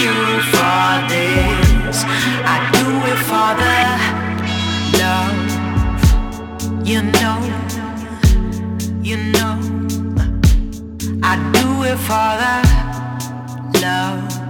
you for this. I do it for the love. You know, I do it for the love.